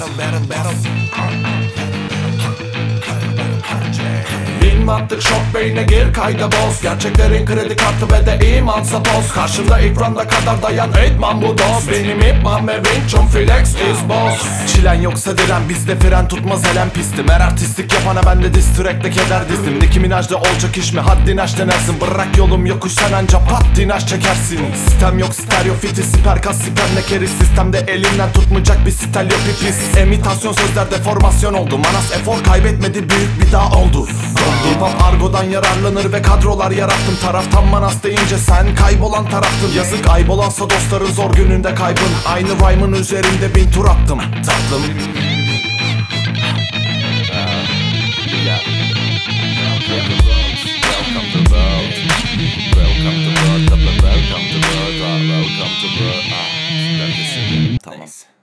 Bin attık şok beyne gir kayda boz. Gerçeklerin kredi kartı ve de imansa boz. Karşımda ekranda kadar dayan etmem bu doz. Benim ipman ve Vinçum flex is boss. Çilen yoksa diren bizde fren tutmaz elem pistim. Her artistlik yapana ben de diss track'te keder dizdim. Nicki Minaj'da olacak iş mi haddini aş denersin. Bırak yolum yokuş sen anca patinaj çekersin. Sistem yok stereo fiti siper kas siperle keriz. Sistemde elinden tutmayacak bir stereo pipis. Emitasyon sözler deformasyon oldu. Manas efor kaybetmedi büyük bir dağ oldu. Hip hop argodan yararlanır ve kadrolar yarattım. Taraftan manas deyince sen kaybolan taraftın. Yazık aybolansa dostların zor gününde kaybın. Aynı rhyme'ın üzerinde 1000 tur attım. Tatlım. Tamam.